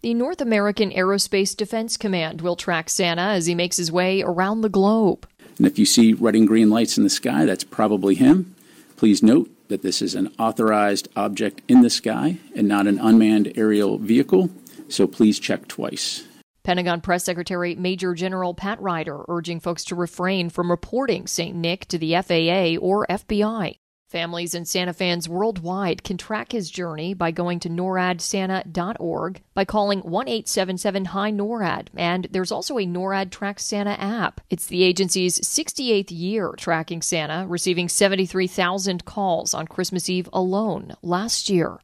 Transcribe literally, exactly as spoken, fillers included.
The North American Aerospace Defense Command will track Santa as he makes his way around the globe. And if you see red and green lights in the sky, that's probably him. Please note that this is an authorized object in the sky and not an unmanned aerial vehicle, so please check twice. Pentagon Press Secretary Major General Pat Ryder urging folks to refrain from reporting Saint Nick to the F A A or F B I. Families and Santa fans worldwide can track his journey by going to norad santa dot org, by calling one eight seven seven H I NORAD, and there's also a NORAD Track Santa app. It's the agency's sixty-eighth year tracking Santa, receiving seventy-three thousand calls on Christmas Eve alone last year.